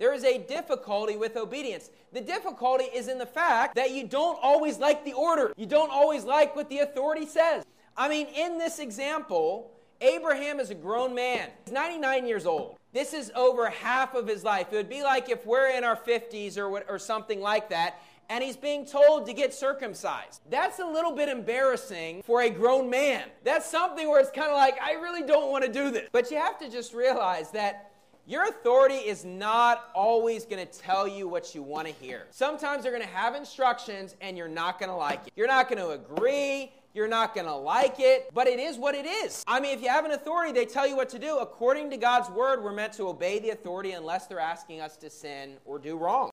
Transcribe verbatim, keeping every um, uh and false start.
There is a difficulty with obedience. The difficulty is in the fact that you don't always like the order. You don't always like what the authority says. I mean, in this example, Abraham is a grown man. He's ninety-nine years old. This is over half of his life. It would be like if we're in our fifties or what, or something like that, and he's being told to get circumcised. That's a little bit embarrassing for a grown man. That's something where it's kind of like, I really don't want to do this. But you have to just realize that your authority is not always going to tell you what you want to hear. Sometimes they're going to have instructions and you're not going to like it. You're not going to agree. You're not going to like it, but it is what it is. I mean, if you have an authority, they tell you what to do. According to God's word, we're meant to obey the authority unless they're asking us to sin or do wrong.